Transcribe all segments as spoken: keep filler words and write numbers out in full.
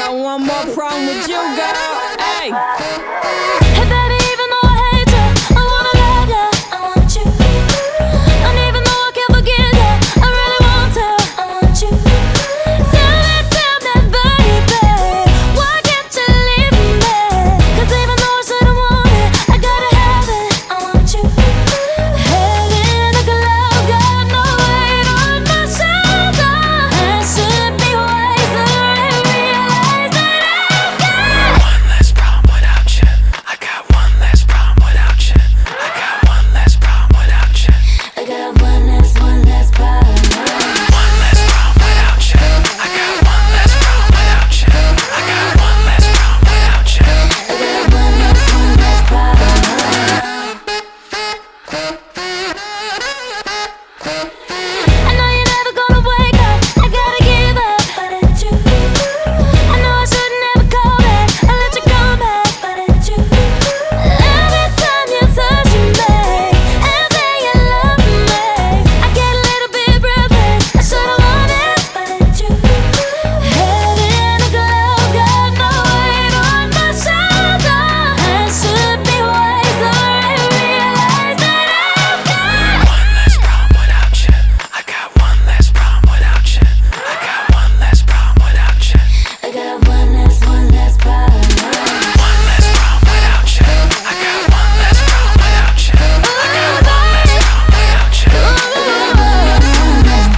got one more problem with you, girl. Hey. Hey baby, even though I hate you, I wanna love you, I want you. And even though I can't forget you, I really want to, I want you. Tell me, tell me, baby, why can't you leave me? Cause even though I shouldn't want it, I gotta have it, I want you. Heaven like a love, got no weight on my shoulder. I should be wiser and realize that I've got one less problem without you. I got one less problem without you. I got one less problem without you. I got one less, one less problem. One less problem without you. I got one less problem without you. I got one less problem without you. I got one less, one less problem. I know you're never gonna wake up, I gotta give up, but it's you. I know I shouldn't ever call back, I let you come back, but it's you. Every time you touch me and say you love me, I get a little bit breathless, I should've known it, but it's you. Heaven like a love, got no weight on my shoulder. I should be wiser and realize that I've got One less problem without you. I got one less problem without you. I got one less problem without you. I got one less, one less problem. One less problem without you. I got one less problem without you. I got one less problem without you. One less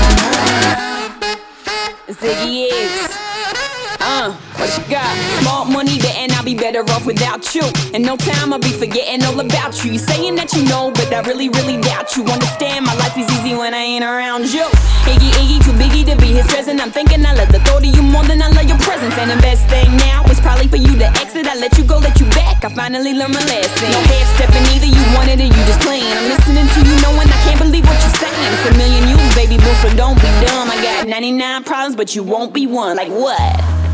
problem. Ziggy X. Uh, what you got? Small money, bet and I'll be better off without you. In no time I'll be forgetting all about you. You saying that you know, but I really, really doubt you. Understand, my life is easy when I ain't around you. Iggy, Iggy, too biggie to be his present. I'm thinking I love the thought of you more than I love your presence. And the best thing now is probably for you to exit. I let you go, let you back. I finally learned my lesson. No half stepping either, you wanted it, you just playing. I'm listening to you knowing I can't believe what you're saying. It's a million yous, baby boo, so don't be dumb. I got ninety-nine problems, but you won't be one. Like what?